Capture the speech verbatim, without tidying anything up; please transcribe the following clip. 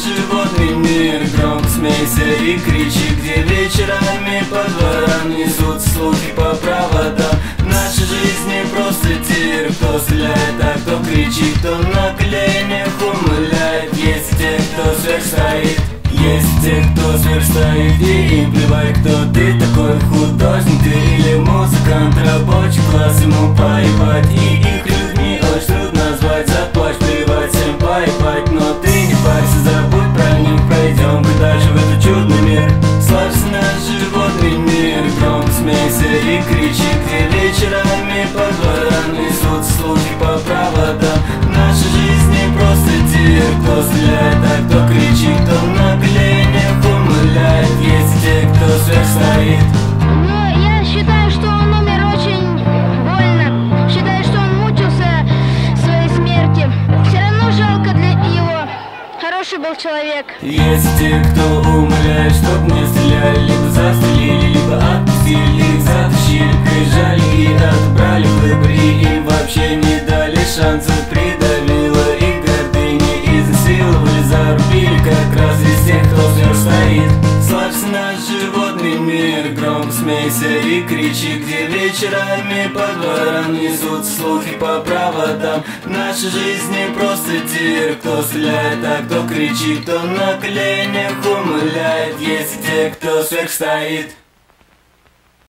животный мир. Громко смейся и кричи, где вечерами по дворам несут слухи по проводам. Наша жизнь не просто тир, кто стреляет, а кто кричит, кто на коленях умыляет. Есть те, кто сверхстоит, есть те, кто сверхстоит, и им плевать, кто ты такой, художник ты или музыкант, рабочий класс, ему поебать, и их людьми очень трудно назвать. Заплачь, плевать, всем поебать, но ты не парься, забудь про них, пойдем-ка дальше в этот чудный мир. Славься наш животный мир, громко смейся и кричи, где вечерами по дворам несут слухи по проводам. Наша жизнь не просто тир, кто стреляет, а кто кричит, кто на коленях умыляет. Есть те, кто сверхстоит. Но я считаю, что он умер очень больно. Считаю, что он мучился своей смерти. Все равно жалко для его. Хороший был человек. Есть те, кто умоляет, чтоб не стреляли, либо застрелили, либо отпустили, их затащили, прижали и отобрали выбор, и им вообще не дали шанса. Придавило их гордыни, изнасиловали, зарубили как раз из тех, кто сверхстоит. Славься наш животный мир, громко смейся и кричи, где вечерами по дворам несут слухи по проводам. Наша жизнь не просто тир, кто стреляет, а кто кричит, кто на коленях умыляет. Есть те, кто сверхстоит.